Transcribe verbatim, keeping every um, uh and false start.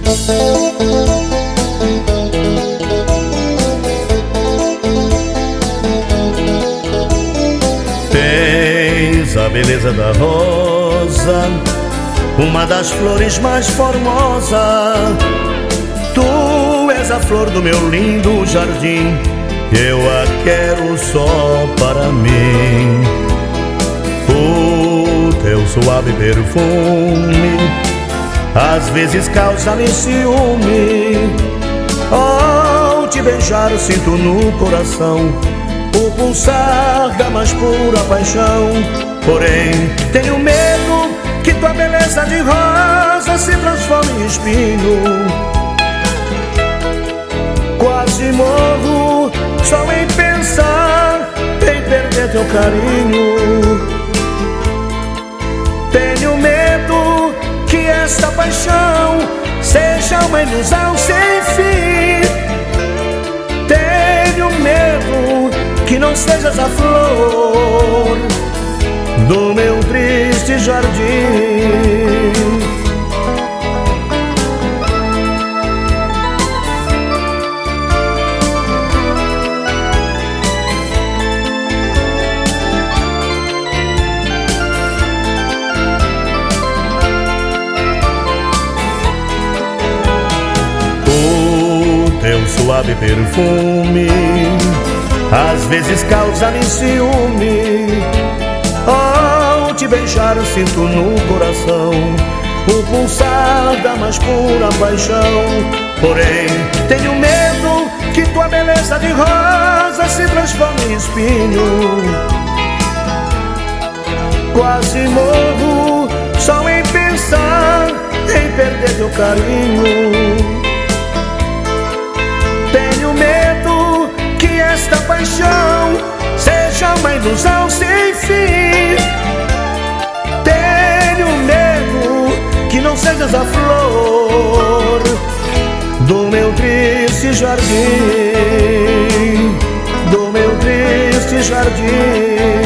Tens a beleza da rosa, uma das flores mais formosas. Tu és a flor do meu lindo jardim, eu a quero só para mim. O teu suave perfume às vezes causa-me ciúme. Ao te beijar sinto no coração o pulsar da mais pura paixão. Porém tenho medo que tua beleza de rosa se transforme em espinho. Quase morro só em pensar em perder teu carinho. Tenho medo que esta paixão seja uma ilusão sem fim. Tenho medo que não sejas a flor do meu triste jardim. Teu suave perfume às vezes causa-me ciúme. Ao te beijar sinto no coração o pulsar da mais pura paixão. Porém tenho medo que tua beleza de rosa se transforme em espinho. Quase morro só em pensar em perder teu carinho. Tenho medo que esta paixão seja uma ilusão sem fim. Tenho medo que não sejas a flor do meu triste jardim, do meu triste jardim.